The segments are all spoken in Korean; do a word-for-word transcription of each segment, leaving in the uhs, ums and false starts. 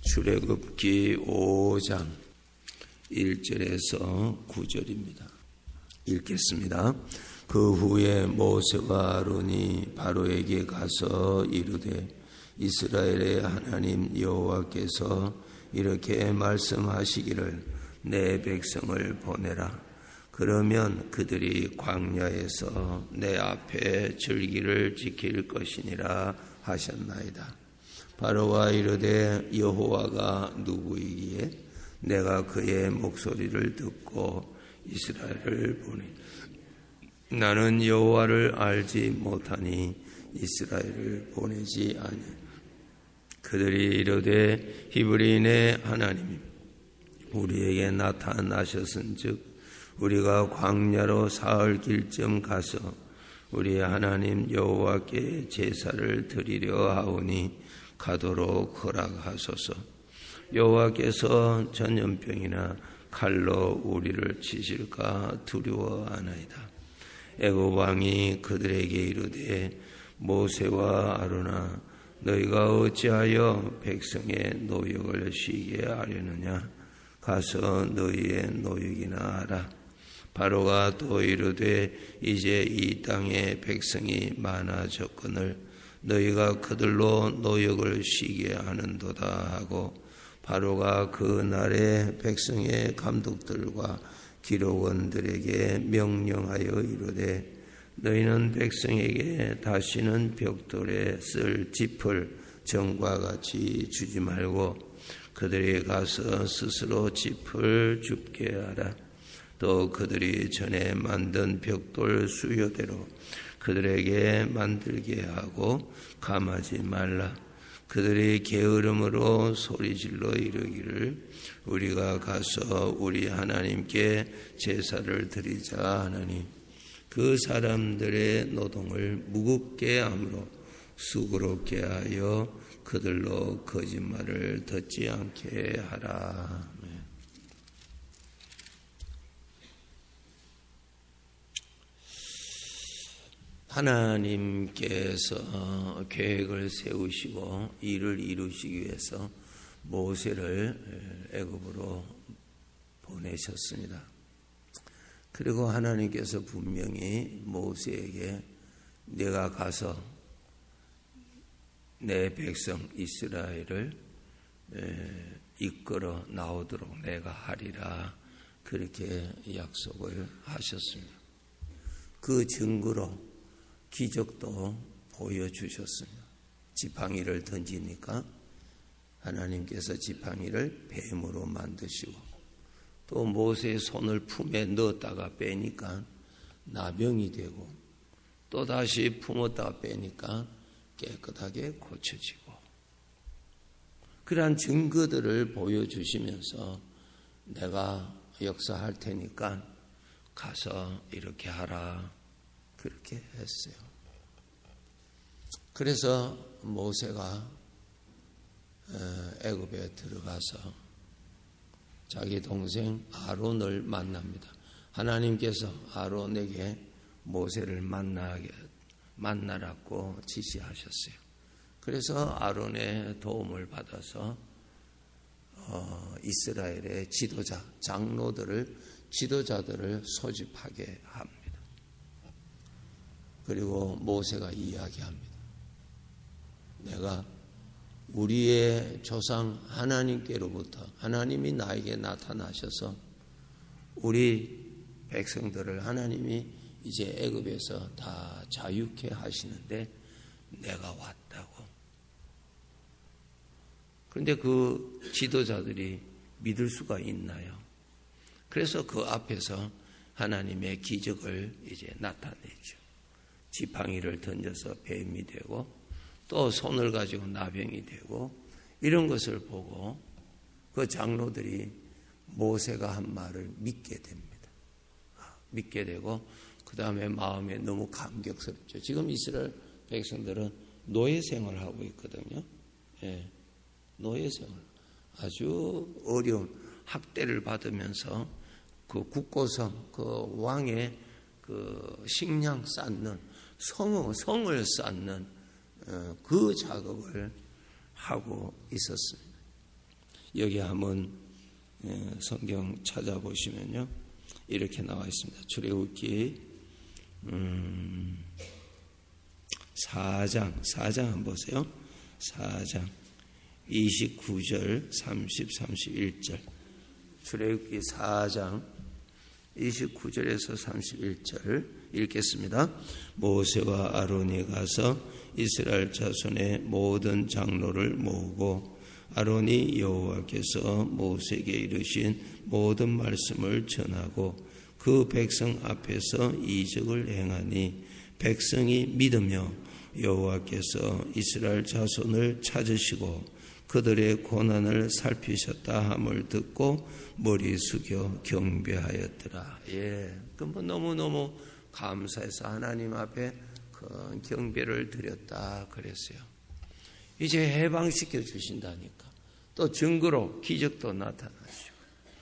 출애굽기 오 장 일 절에서 구 절입니다. 읽겠습니다. 그 후에 모세와 아론이 바로에게 가서 이르되 이스라엘의 하나님 여호와께서 이렇게 말씀하시기를 내 백성을 보내라. 그러면 그들이 광야에서 내 앞에 절기를 지킬 것이니라 하셨나이다. 바로가 이르되 여호와가 누구이기에 내가 그의 목소리를 듣고 이스라엘을 보내 나는 여호와를 알지 못하니 이스라엘을 보내지 아니. 그들이 이르되 히브리인의 하나님이 우리에게 나타나셨은즉 우리가 광야로 사흘 길쯤 가서 우리 하나님 여호와께 제사를 드리려 하오니 가도록 허락하소서. 여호와께서 전염병이나 칼로 우리를 치실까 두려워하나이다. 애굽 왕이 그들에게 이르되 모세와 아론아 너희가 어찌하여 백성의 노역을 쉬게 하려느냐. 가서 너희의 노역이나 하라. 바로가 또 이르되 이제 이 땅에 백성이 많아졌거늘 너희가 그들로 노역을 쉬게 하는도다 하고 바로가 그 날에 백성의 감독들과 기록원들에게 명령하여 이르되 너희는 백성에게 다시는 벽돌에 쓸 짚을 전과 같이 주지 말고 그들이 가서 스스로 짚을 줍게 하라. 또 그들이 전에 만든 벽돌 수요대로 그들에게 만들게 하고 감하지 말라. 그들이 게으름으로 소리질러 이르기를 우리가 가서 우리 하나님께 제사를 드리자 하나니 그 사람들의 노동을 무겁게 함으로 수고롭게 하여 그들로 거짓말을 듣지 않게 하라. 하나님께서 계획을 세우시고 일을 이루시기 위해서 모세를 애굽으로 보내셨습니다. 그리고 하나님께서 분명히 모세에게 내가 가서 내 백성 이스라엘을 이끌어 나오도록 내가 하리라 그렇게 약속을 하셨습니다. 그 증거로 기적도 보여주셨습니다. 지팡이를 던지니까 하나님께서 지팡이를 뱀으로 만드시고 또 모세의 손을 품에 넣었다가 빼니까 나병이 되고 또 다시 품었다가 빼니까 깨끗하게 고쳐지고 그러한 증거들을 보여주시면서 내가 역사할 테니까 가서 이렇게 하라 그렇게 했어요. 그래서 모세가 애굽에 들어가서 자기 동생 아론을 만납니다. 하나님께서 아론에게 모세를 만나게 만나라고 지시하셨어요. 그래서 아론의 도움을 받아서 어, 이스라엘의 지도자, 장로들을 지도자들을 소집하게 합니다. 그리고 모세가 이야기합니다. 내가 우리의 조상 하나님께로부터 하나님이 나에게 나타나셔서 우리 백성들을 하나님이 이제 애굽에서 다 자유케 하시는데 내가 왔다고. 그런데 그 지도자들이 믿을 수가 있나요? 그래서 그 앞에서 하나님의 기적을 이제 나타내죠. 지팡이를 던져서 뱀이 되고 또 손을 가지고 나병이 되고 이런 것을 보고 그 장로들이 모세가 한 말을 믿게 됩니다. 믿게 되고 그 다음에 마음에 너무 감격스럽죠. 지금 이스라엘 백성들은 노예 생활을 하고 있거든요. 예, 노예 생활. 아주 어려운 학대를 받으면서 그 국고성, 그 왕의 그 식량 쌓는 성, 성을 쌓는 그 작업을 하고 있었습니다. 여기 한번 성경 찾아보시면요, 이렇게 나와 있습니다. 출애굽기 음, 사 장, 사 장 한번 보세요. 사 장 이십구 절, 삼십, 삼십일 절. 출애굽기 사 장 이십구 절에서 삼십일 절 읽겠습니다. 모세와 아론이 가서 이스라엘 자손의 모든 장로를 모으고 아론이 여호와께서 모세에게 이르신 모든 말씀을 전하고 그 백성 앞에서 이적을 행하니 백성이 믿으며 여호와께서 이스라엘 자손을 찾으시고 그들의 고난을 살피셨다 함을 듣고 머리 숙여 경배하였더라. 예, 그뭐 너무너무 감사해서 하나님 앞에 큰 경배를 드렸다 그랬어요. 이제 해방시켜 주신다니까. 또 증거로 기적도 나타나시고.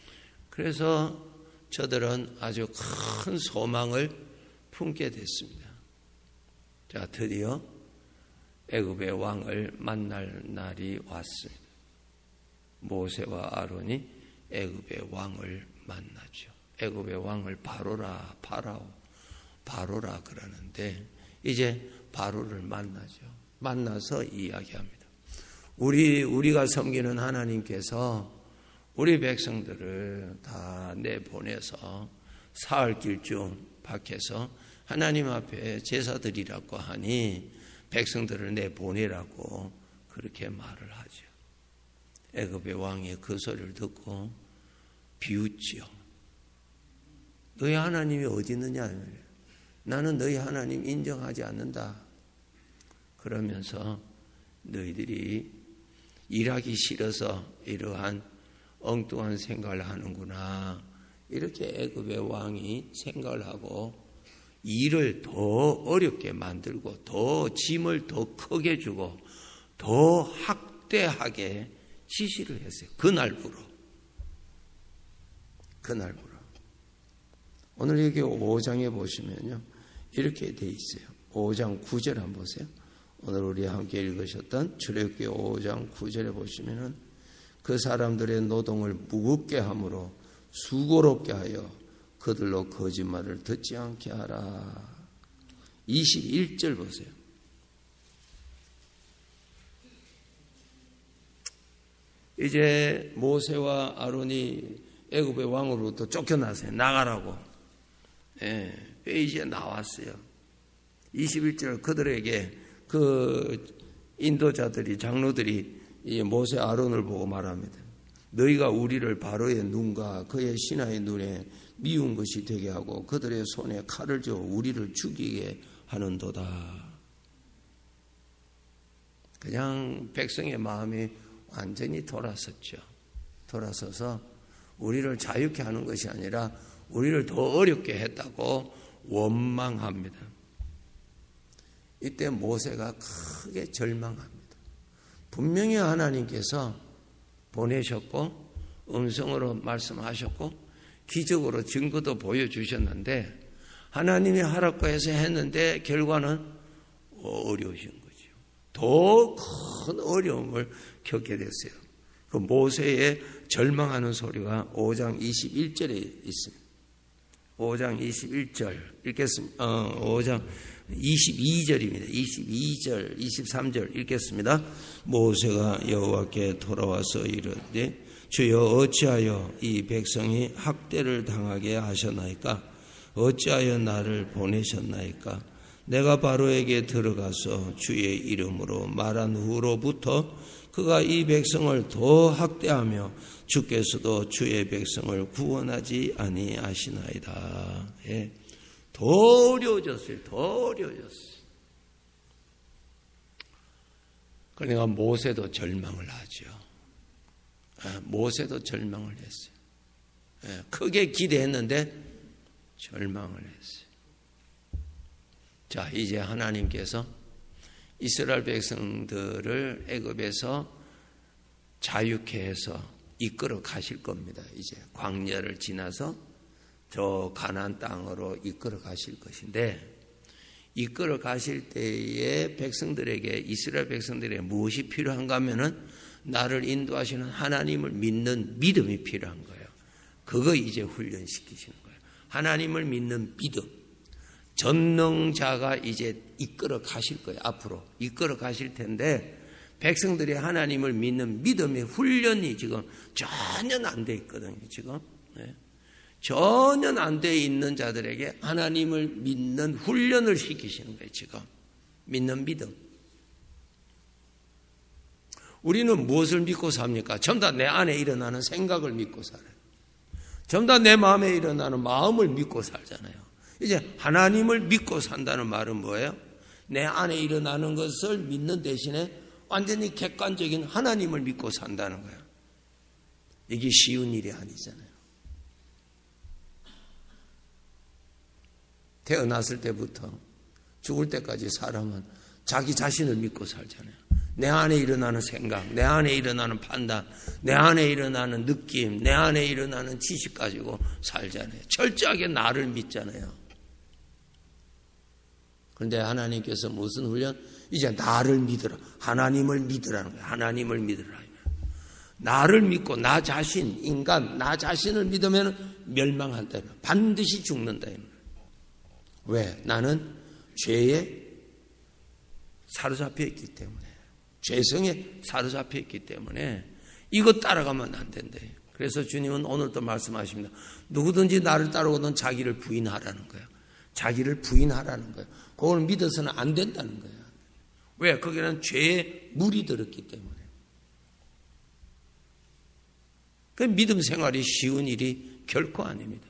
그래서 저들은 아주 큰 소망을 품게 됐습니다. 자, 드디어 애굽의 왕을 만날 날이 왔습니다. 모세와 아론이 애굽의 왕을 만나죠. 애굽의 왕을 바로라, 파라오, 바로라 그러는데 이제 바로를 만나죠. 만나서 이야기합니다. 우리 우리가 섬기는 하나님께서 우리 백성들을 다 내보내서 사흘 길중 밖에서 하나님 앞에 제사드리라고 하니 백성들을 내보내라고 그렇게 말을 하죠. 애굽의 왕이 그 소리를 듣고 비웃지요. 너희 하나님이 어디 있느냐? 나는 너희 하나님 인정하지 않는다. 그러면서 너희들이 일하기 싫어서 이러한 엉뚱한 생각을 하는구나. 이렇게 애굽의 왕이 생각을 하고 일을 더 어렵게 만들고 더 짐을 더 크게 주고 더 학대하게 지시를 했어요. 그날부로. 그날부로. 오늘 여기 오 장에 보시면요, 이렇게 돼 있어요. 오 장 구 절 한번 보세요. 오늘 우리 함께 읽으셨던 출애굽기 오 장 구 절에 보시면은 그 사람들의 노동을 무겁게 함으로 수고롭게 하여 그들로 거짓말을 듣지 않게 하라. 이십일 절 보세요. 이제 모세와 아론이 애굽의 왕으로부터 쫓겨나세요. 나가라고. 예, 이제 나왔어요. 이십일 절 그들에게 그 인도자들이 장로들이 이 모세 아론을 보고 말합니다. 너희가 우리를 바로의 눈과 그의 신하의 눈에 미운 것이 되게 하고 그들의 손에 칼을 쥐어 우리를 죽이게 하는도다. 그냥 백성의 마음이 완전히 돌아섰죠. 돌아서서 우리를 자유케 하는 것이 아니라 우리를 더 어렵게 했다고 원망합니다. 이때 모세가 크게 절망합니다. 분명히 하나님께서 보내셨고 음성으로 말씀하셨고 기적으로 증거도 보여주셨는데 하나님이 하라고 해서 했는데 결과는 어려우신 거죠. 더 큰 어려움을 겪게 됐어요. 그 모세의 절망하는 소리가 오 장 이십일 절에 있습니다. 오 장 이십일 절 읽겠습니다. 어, 오 장 이십이 절입니다. 이십이 절, 이십삼 절 읽겠습니다. 모세가 여호와께 돌아와서 이르되 주여 어찌하여 이 백성이 학대를 당하게 하셨나이까? 어찌하여 나를 보내셨나이까? 내가 바로에게 들어가서 주의 이름으로 말한 후로부터 그가 이 백성을 더 학대하며 주께서도 주의 백성을 구원하지 아니하시나이다. 예. 더 어려워졌어요. 더 어려워졌어요. 그러니까 모세도 절망을 하죠. 모세도 절망을 했어요. 크게 기대했는데 절망을 했어요. 자, 이제 하나님께서 이스라엘 백성들을 애굽에서 자유케 해서 이끌어 가실 겁니다. 이제 광야를 지나서 저 가나안 땅으로 이끌어 가실 것인데 이끌어 가실 때에 백성들에게 이스라엘 백성들에게 무엇이 필요한가 하면은 나를 인도하시는 하나님을 믿는 믿음이 필요한 거예요. 그거 이제 훈련시키시는 거예요. 하나님을 믿는 믿음. 전능자가 이제 이끌어 가실 거예요. 앞으로 이끌어 가실 텐데 백성들이 하나님을 믿는 믿음의 훈련이 지금 전혀 안 돼 있거든요. 지금 네. 전혀 안 돼 있는 자들에게 하나님을 믿는 훈련을 시키시는 거예요. 지금 믿는 믿음. 우리는 무엇을 믿고 삽니까? 전부 다 내 안에 일어나는 생각을 믿고 살아요. 전부 다 내 마음에 일어나는 마음을 믿고 살잖아요. 이제 하나님을 믿고 산다는 말은 뭐예요? 내 안에 일어나는 것을 믿는 대신에 완전히 객관적인 하나님을 믿고 산다는 거예요. 이게 쉬운 일이 아니잖아요. 태어났을 때부터 죽을 때까지 사람은 자기 자신을 믿고 살잖아요. 내 안에 일어나는 생각, 내 안에 일어나는 판단, 내 안에 일어나는 느낌, 내 안에 일어나는 지식 가지고 살잖아요. 철저하게 나를 믿잖아요. 그런데 하나님께서 무슨 훈련? 이제 나를 믿으라. 하나님을 믿으라는 거예요. 하나님을 믿으라. 나를 믿고 나 자신, 인간, 나 자신을 믿으면 멸망한다. 반드시 죽는다. 왜? 나는 죄에 사로잡혀 있기 때문에. 죄성에 사로잡혀 있기 때문에 이거 따라가면 안 된대요. 그래서 주님은 오늘도 말씀하십니다. 누구든지 나를 따르고는 자기를 부인하라는 거예요. 자기를 부인하라는 거예요. 그걸 믿어서는 안 된다는 거예요. 왜? 거기는 죄의 물이 들었기 때문에. 그 믿음 생활이 쉬운 일이 결코 아닙니다.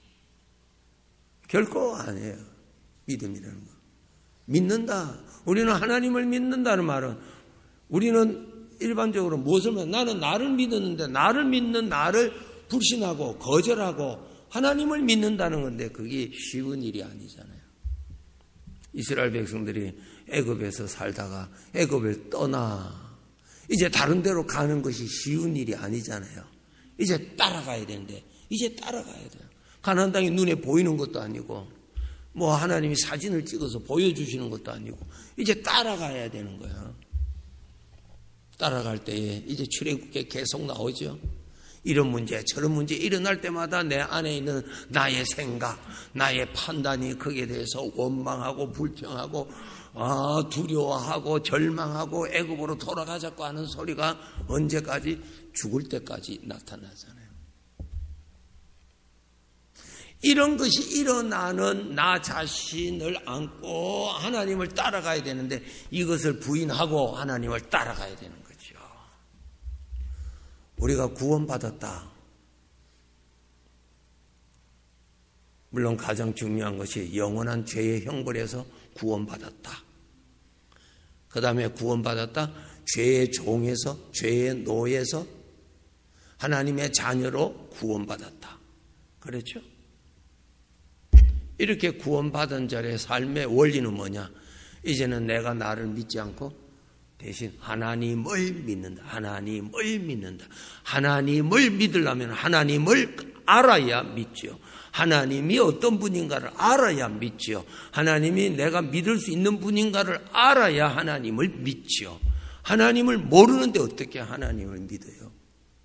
결코 아니에요. 믿음이라는 거. 믿는다. 우리는 하나님을 믿는다는 말은 우리는 일반적으로 무엇을 믿는? 나는 나를 믿었는데 나를 믿는 나를 불신하고 거절하고 하나님을 믿는다는 건데 그게 쉬운 일이 아니잖아요. 이스라엘 백성들이 애굽에서 살다가 애굽을 떠나 이제 다른 데로 가는 것이 쉬운 일이 아니잖아요. 이제 따라가야 되는데 이제 따라가야 돼요. 가나안 땅이 눈에 보이는 것도 아니고 뭐 하나님이 사진을 찍어서 보여주시는 것도 아니고 이제 따라가야 되는 거예요. 따라갈 때에 이제 출애굽기에 계속 나오죠. 이런 문제 저런 문제 일어날 때마다 내 안에 있는 나의 생각, 나의 판단이 거기에 대해서 원망하고 불평하고 아, 두려워하고 절망하고 애굽으로 돌아가자고 하는 소리가 언제까지? 죽을 때까지 나타나잖아요. 이런 것이 일어나는 나 자신을 안고 하나님을 따라가야 되는데 이것을 부인하고 하나님을 따라가야 되는 거죠. 우리가 구원받았다. 물론 가장 중요한 것이 영원한 죄의 형벌에서 구원받았다. 그 다음에 구원받았다. 죄의 종에서, 죄의 노예에서 하나님의 자녀로 구원받았다. 그렇죠? 이렇게 구원받은 자의 삶의 원리는 뭐냐? 이제는 내가 나를 믿지 않고 대신 하나님을 믿는다. 하나님을 믿는다. 하나님을 믿으려면 하나님을 알아야 믿지요. 하나님이 어떤 분인가를 알아야 믿지요. 하나님이 내가 믿을 수 있는 분인가를 알아야 하나님을 믿지요. 하나님을 모르는데 어떻게 하나님을 믿어요?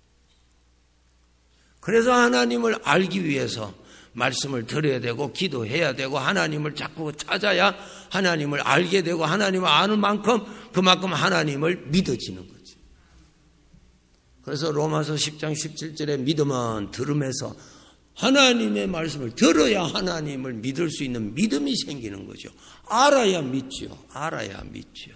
그래서 하나님을 알기 위해서 말씀을 들어야 되고 기도해야 되고 하나님을 자꾸 찾아야 하나님을 알게 되고 하나님을 아는 만큼 그만큼 하나님을 믿어지는 거지. 그래서 로마서 십 장 십칠 절에 믿음은 들음에서 하나님의 말씀을 들어야 하나님을 믿을 수 있는 믿음이 생기는 거죠. 알아야 믿지요. 알아야 믿지요.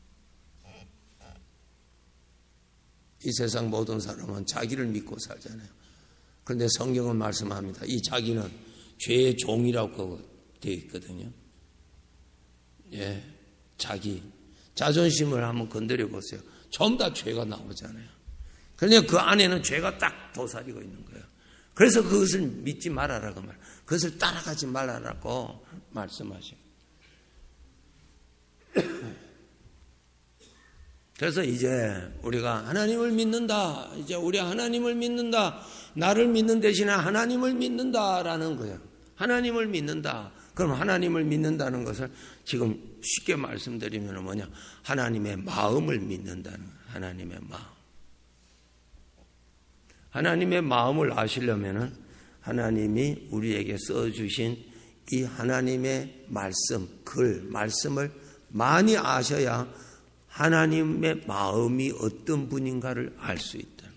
이 세상 모든 사람은 자기를 믿고 살잖아요. 그런데 성경은 말씀합니다. 이 자기는 죄의 종이라고 되어 있거든요. 예, 자기. 자존심을 한번 건드려 보세요. 전부 다 죄가 나오잖아요. 그러니까 그 안에는 죄가 딱 도사리고 있는 거예요. 그래서 그것을 믿지 말아라 그 말. 그것을 따라가지 말아라고 말씀하시고. 그래서 이제 우리가 하나님을 믿는다. 이제 우리 하나님을 믿는다. 나를 믿는 대신에 하나님을 믿는다라는 거예요. 하나님을 믿는다. 그럼 하나님을 믿는다는 것을 지금 쉽게 말씀드리면 뭐냐? 하나님의 마음을 믿는다는 거예요. 하나님의 마음. 하나님의 마음을 아시려면은 하나님이 우리에게 써주신 이 하나님의 말씀, 글, 말씀을 많이 아셔야 하나님의 마음이 어떤 분인가를 알 수 있다는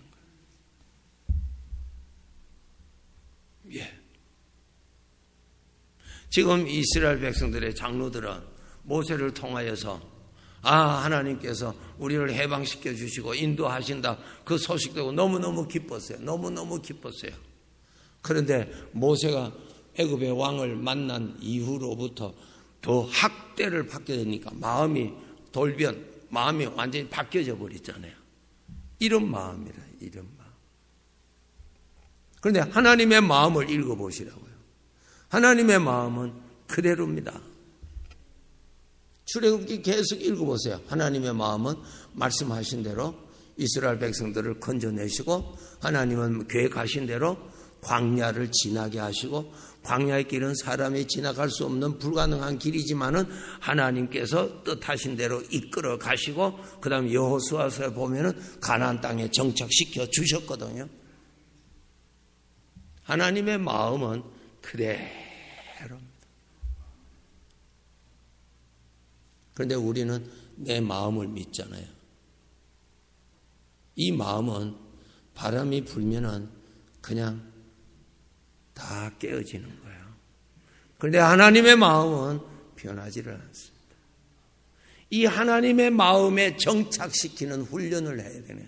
거예요. 예. 지금 이스라엘 백성들의 장로들은 모세를 통하여서 아, 하나님께서 우리를 해방시켜 주시고 인도하신다. 그 소식 듣고 너무너무 기뻤어요. 너무너무 기뻤어요. 그런데 모세가 애굽의 왕을 만난 이후로부터 더 학대를 받게 되니까 마음이 돌변, 마음이 완전히 바뀌어져 버렸잖아요. 이런 마음이라, 이런 마음. 그런데 하나님의 마음을 읽어보시라고요. 하나님의 마음은 그대로입니다. 출애굽기 계속 읽어보세요. 하나님의 마음은 말씀하신 대로 이스라엘 백성들을 건져내시고 하나님은 계획하신 대로 광야를 지나게 하시고 광야의 길은 사람이 지나갈 수 없는 불가능한 길이지만은 하나님께서 뜻하신 대로 이끌어 가시고 그 다음에 여호수아서에 보면은 가나안 땅에 정착시켜 주셨거든요. 하나님의 마음은 그대로입니다. 그런데 우리는 내 마음을 믿잖아요. 이 마음은 바람이 불면은 그냥 다 깨어지는 거예요. 그런데 하나님의 마음은 변하지를 않습니다. 이 하나님의 마음에 정착시키는 훈련을 해야 되네요.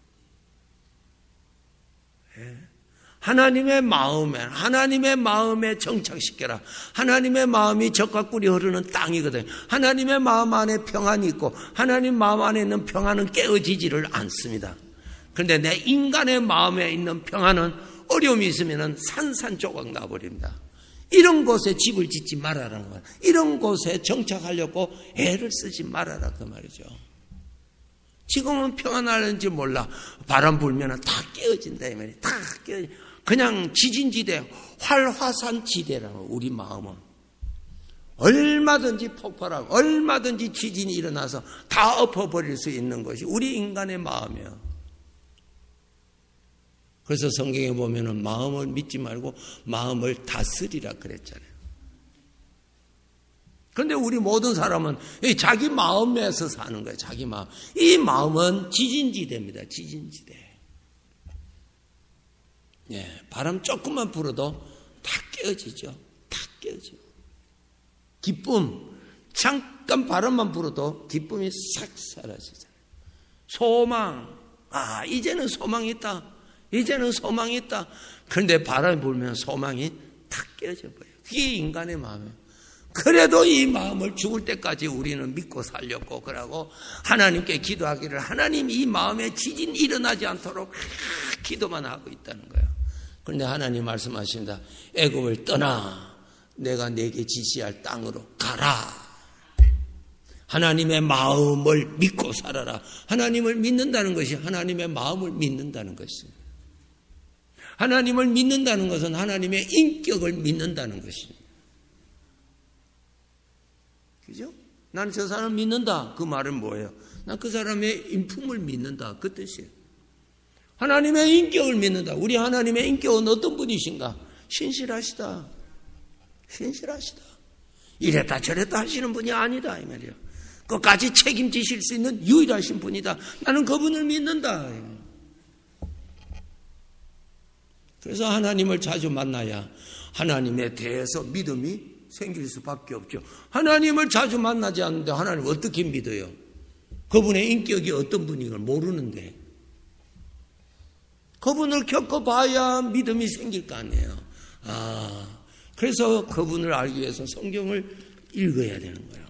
예. 하나님의 마음에, 하나님의 마음에 정착시켜라. 하나님의 마음이 젖과 꿀이 흐르는 땅이거든요. 하나님의 마음 안에 평안이 있고 하나님 마음 안에 있는 평안은 깨어지지를 않습니다. 그런데 내 인간의 마음에 있는 평안은 어려움이 있으면 산산조각 나버립니다. 이런 곳에 집을 짓지 말아라는 거예요. 이런 곳에 정착하려고 애를 쓰지 말아라 그 말이죠. 지금은 평안하는지 몰라. 바람 불면 다 깨어진다 이 말이에요. 다 깨어진. 그냥 지진지대, 활화산지대라고 우리 마음은. 얼마든지 폭발하고 얼마든지 지진이 일어나서 다 엎어버릴 수 있는 것이 우리 인간의 마음이에요. 그래서 성경에 보면은 마음을 믿지 말고 마음을 다스리라 그랬잖아요. 그런데 우리 모든 사람은 자기 마음에서 사는 거예요. 자기 마음. 이 마음은 지진지대입니다. 지진지대. 예, 바람 조금만 불어도 다 깨어지죠. 다 깨어져. 기쁨, 잠깐 바람만 불어도 기쁨이 싹 사라지잖아요. 소망, 아 이제는 소망이 있다. 이제는 소망이 있다. 그런데 바람이 불면 소망이 다 깨어져 버려요. 그게 인간의 마음이에요. 그래도 이 마음을 죽을 때까지 우리는 믿고 살렸고 그러고 하나님께 기도하기를 하나님 이 마음에 지진이 일어나지 않도록 기도만 하고 있다는 거예요. 그런데 하나님 말씀하십니다. 애굽을 떠나 내가 내게 지시할 땅으로 가라. 하나님의 마음을 믿고 살아라. 하나님을 믿는다는 것이 하나님의 마음을 믿는다는 것입니다. 하나님을 믿는다는 것은 하나님의 인격을 믿는다는 것입니다. 그죠? 나는 저 사람을 믿는다. 그 말은 뭐예요? 난 그 사람의 인품을 믿는다. 그 뜻이에요. 하나님의 인격을 믿는다. 우리 하나님의 인격은 어떤 분이신가? 신실하시다. 신실하시다. 이랬다 저랬다 하시는 분이 아니다. 이 말이에요. 끝까지 책임지실 수 있는 유일하신 분이다. 나는 그분을 믿는다. 그래서 하나님을 자주 만나야 하나님에 대해서 믿음이 생길 수밖에 없죠. 하나님을 자주 만나지 않는데 하나님을 어떻게 믿어요? 그분의 인격이 어떤 분인 걸 모르는데 그분을 겪어봐야 믿음이 생길 거 아니에요. 아, 그래서 그분을 알기 위해서 성경을 읽어야 되는 거예요.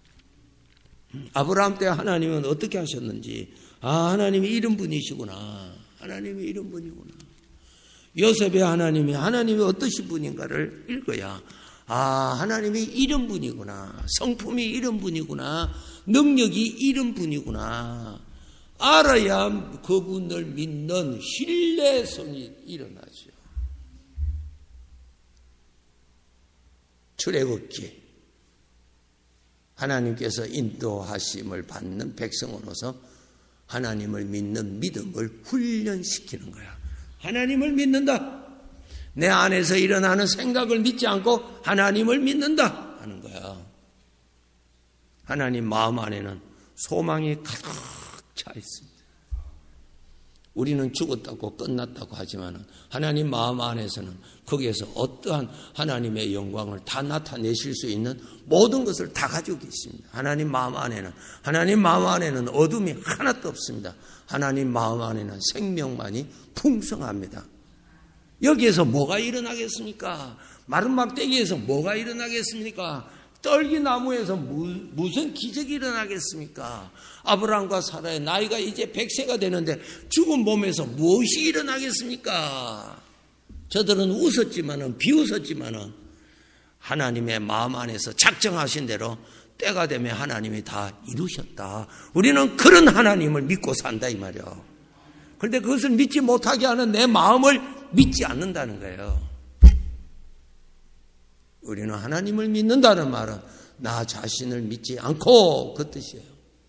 아브라함 때 하나님은 어떻게 하셨는지, 아, 하나님이 이런 분이시구나. 하나님이 이런 분이구나. 요셉의 하나님이 하나님이 어떠신 분인가를 읽어야 아, 하나님이 이런 분이구나. 성품이 이런 분이구나. 능력이 이런 분이구나. 알아야 그분을 믿는 신뢰성이 일어나죠. 출애굽기 하나님께서 인도하심을 받는 백성으로서 하나님을 믿는 믿음을 훈련시키는 거야. 하나님을 믿는다. 내 안에서 일어나는 생각을 믿지 않고 하나님을 믿는다 하는 거야. 하나님 마음 안에는 소망이 가득 차 있습니다. 우리는 죽었다고 끝났다고 하지만 하나님 마음 안에서는 거기에서 어떠한 하나님의 영광을 다 나타내실 수 있는 모든 것을 다 가지고 계십니다. 하나님 마음 안에는 하나님 마음 안에는 어둠이 하나도 없습니다. 하나님 마음 안에는 생명만이 풍성합니다. 여기에서 뭐가 일어나겠습니까? 마른 막대기에서 뭐가 일어나겠습니까? 떨기나무에서 무슨 기적이 일어나겠습니까? 아브라함과 사라의 나이가 이제 백 세가 되는데 죽은 몸에서 무엇이 일어나겠습니까? 저들은 웃었지만은 비웃었지만은 하나님의 마음 안에서 작정하신 대로 때가 되면 하나님이 다 이루셨다. 우리는 그런 하나님을 믿고 산다 이 말이요. 그런데 그것을 믿지 못하게 하는 내 마음을 믿지 않는다는 거예요. 우리는 하나님을 믿는다는 말은 나 자신을 믿지 않고 그 뜻이에요.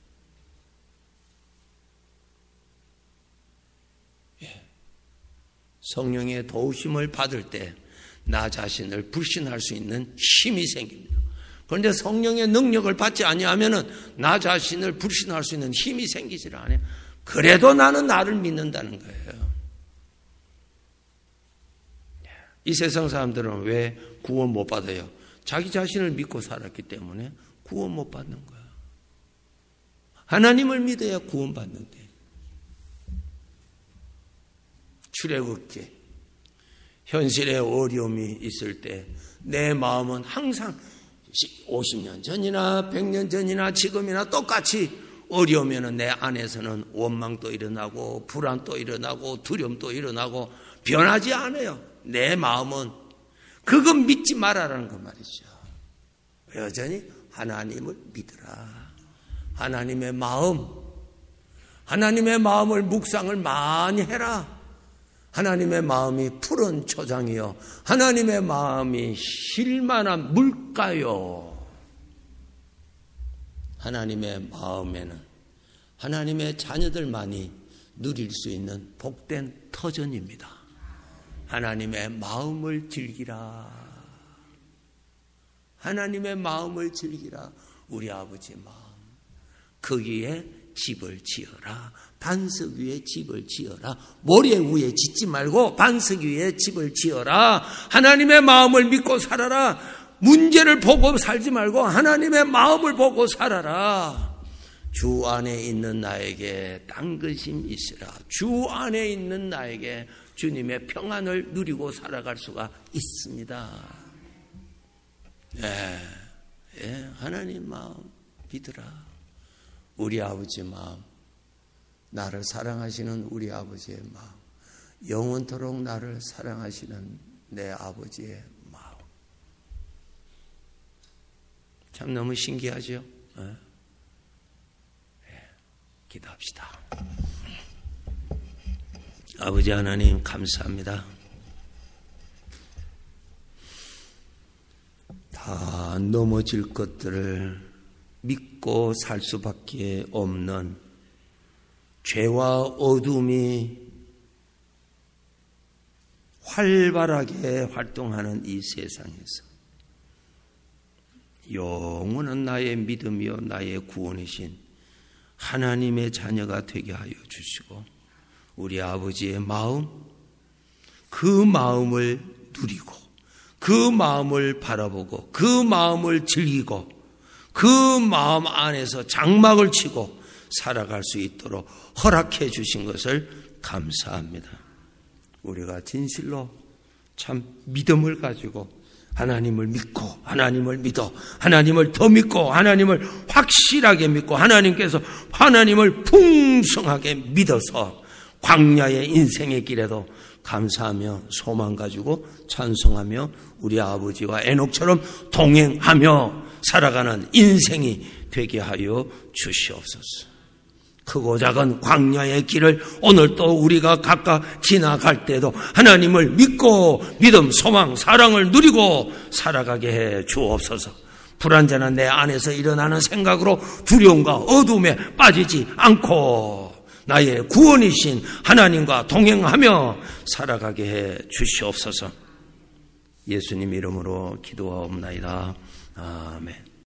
예. 성령의 도우심을 받을 때 나 자신을 불신할 수 있는 힘이 생깁니다. 그런데 성령의 능력을 받지 아니하면은 나 자신을 불신할 수 있는 힘이 생기질 않아요. 그래도 나는 나를 믿는다는 거예요. 이 세상 사람들은 왜 구원 못 받아요? 자기 자신을 믿고 살았기 때문에 구원 못 받는 거야. 하나님을 믿어야 구원 받는데. 출애굽기 현실의 어려움이 있을 때 내 마음은 항상 오십 년 전이나 백 년 전이나 지금이나 똑같이 어려우면 내 안에서는 원망도 일어나고 불안도 일어나고 두려움도 일어나고 변하지 않아요. 내 마음은 그건 믿지 말아라는 그 말이죠. 여전히 하나님을 믿으라. 하나님의 마음, 하나님의 마음을 묵상을 많이 해라. 하나님의 마음이 푸른 초장이요, 하나님의 마음이 쉴만한 물가요. 하나님의 마음에는 하나님의 자녀들만이 누릴 수 있는 복된 터전입니다. 하나님의 마음을 즐기라. 하나님의 마음을 즐기라. 우리 아버지 마음. 거기에 집을 지어라. 반석 위에 집을 지어라. 모래 위에 짓지 말고 반석 위에 집을 지어라. 하나님의 마음을 믿고 살아라. 문제를 보고 살지 말고 하나님의 마음을 보고 살아라. 주 안에 있는 나에게 당근심 있으라. 주 안에 있는 나에게 주님의 평안을 누리고 살아갈 수가 있습니다. 예, 예, 하나님 마음 믿으라. 우리 아버지 마음, 나를 사랑하시는 우리 아버지의 마음, 영원토록 나를 사랑하시는 내 아버지의 마음. 참 너무 신기하죠? 예. 예, 기도합시다. 아버지 하나님 감사합니다. 다 넘어질 것들을 믿고 살 수밖에 없는 죄와 어둠이 활발하게 활동하는 이 세상에서 영원한 나의 믿음이요 나의 구원이신 하나님의 자녀가 되게 하여 주시고 우리 아버지의 마음, 그 마음을 누리고 그 마음을 바라보고 그 마음을 즐기고 그 마음 안에서 장막을 치고 살아갈 수 있도록 허락해 주신 것을 감사합니다. 우리가 진실로 참 믿음을 가지고 하나님을 믿고 하나님을 믿어 하나님을 더 믿고 하나님을 확실하게 믿고 하나님께서 하나님을 풍성하게 믿어서 광야의 인생의 길에도 감사하며 소망 가지고 찬송하며 우리 아버지와 에녹처럼 동행하며 살아가는 인생이 되게 하여 주시옵소서. 크고 작은 광야의 길을 오늘 또 우리가 각각 지나갈 때도 하나님을 믿고 믿음, 소망, 사랑을 누리고 살아가게 해 주옵소서. 불완전한 내 안에서 일어나는 생각으로 두려움과 어둠에 빠지지 않고 나의 구원이신 하나님과 동행하며 살아가게 해 주시옵소서. 예수님 이름으로 기도하옵나이다. 아멘.